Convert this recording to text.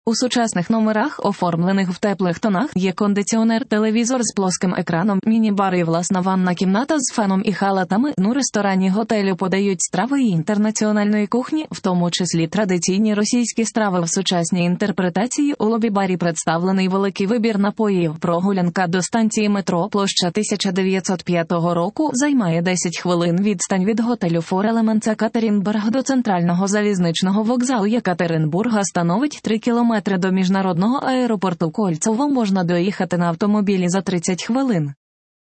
У сучасних номерах, оформлених в теплих тонах, є кондиціонер, телевізор з плоским екраном, міні-бар і власна ванна кімната з феном і халатами. У ресторані готелю подають страви інтернаціональної кухні, в тому числі традиційні російські страви в сучасній інтерпретації. У лобі-барі представлений великий вибір напоїв. Прогулянка до станції метро, площа 1905 року, займає 10 хвилин. Відстань від готелю Four Elements Екатеринбург до центрального залізничного вокзалу Єкатеринбурга становить 3 кілометри. До міжнародного аеропорту Кольцово можна доїхати на автомобілі за 30 хвилин.